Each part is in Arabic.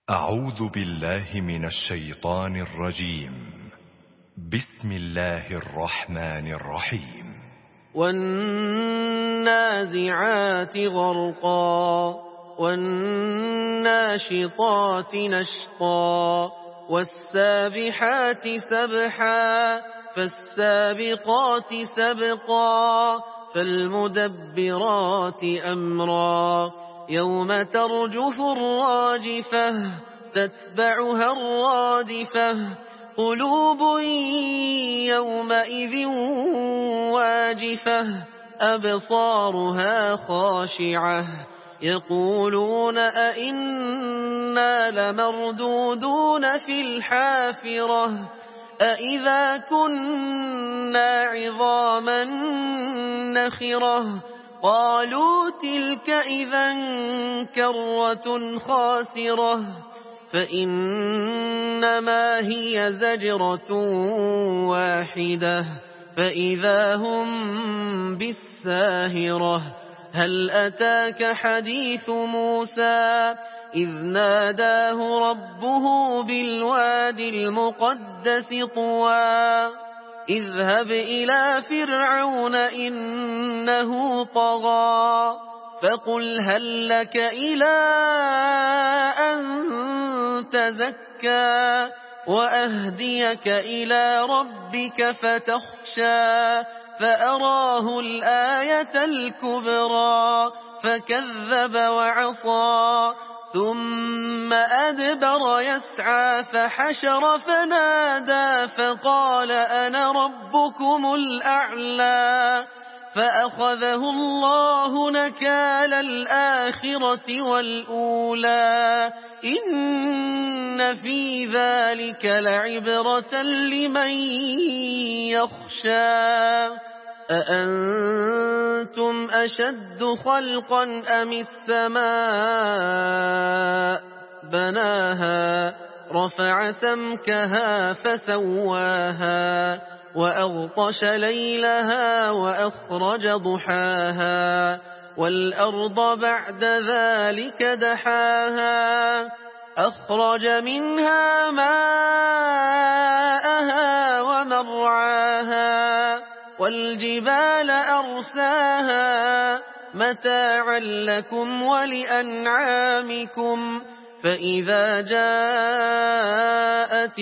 أعوذ بالله من الشيطان الرجيم. بسم الله الرحمن الرحيم. والنازعات غرقا والناشطات نشطا والسابحات سبحا فالسابقات سبقا فالمدبرات أمرا يوم ترجف الراجفة تتبعها الرادفة قلوب يومئذ واجفة أبصارها خاشعة يقولون أئنا لمردودون في الحافرة أئذا كنا عظاما نخرة قالوا تلك إذا كرة خاسرة فإنما هي زجرة واحدة فإذا هم بالساهرة هل أتاك حديث موسى إذ ناداه ربه بالوادي المقدس طوى اذهب إلى فرعون إنه طغى فقل هل لك إلى أن تزكى وأهديك إلى ربك فتخشى فأراه الآية الكبرى فكذب وعصى ثم أدبر يسعى فحشر فنادى فقال أنا ربكم الأعلى فأخذه الله نكال الآخرة والأولى إن في ذلك لعبرة لمن يخشى أأنتم أشد خلقا أم السماء بناها رفع سمكها فسواها وأغطش ليلها وأخرج ضحاها والأرض بعد ذلك دحاها أخرج منها ماءها ومرعاها والجبال أرساها متاعا لكم ولأنعامكم فإذا جاءت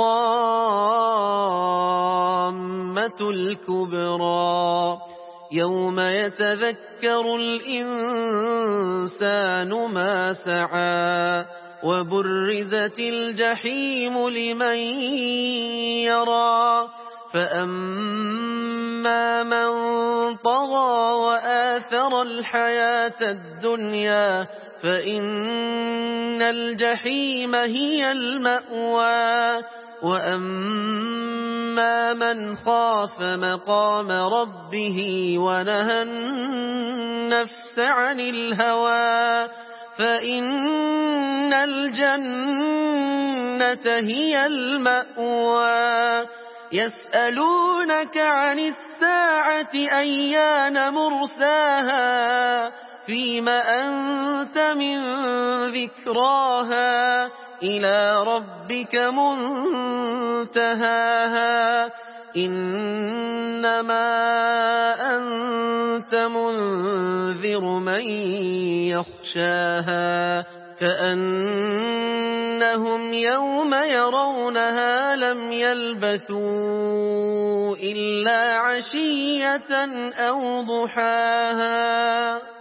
الطامة الكبرى يوم يتذكر الإنسان ما سعى وبرزت الجحيم لمن يرى فأما من طغى وآثر الحياة الدنيا فإن الجحيم هي المأوى وأما من خاف مقام ربه ونهى النفس عن الهوى فإن الجنة هي المأوى يسألونك عن الساعة أيان مرساها فيم أنت من ذكراها إلى ربك منتهاها إنما أنت منذر من يخشاها كأنهم يوم يرونها لم يلبثوا إلا عشية أو ضحاها.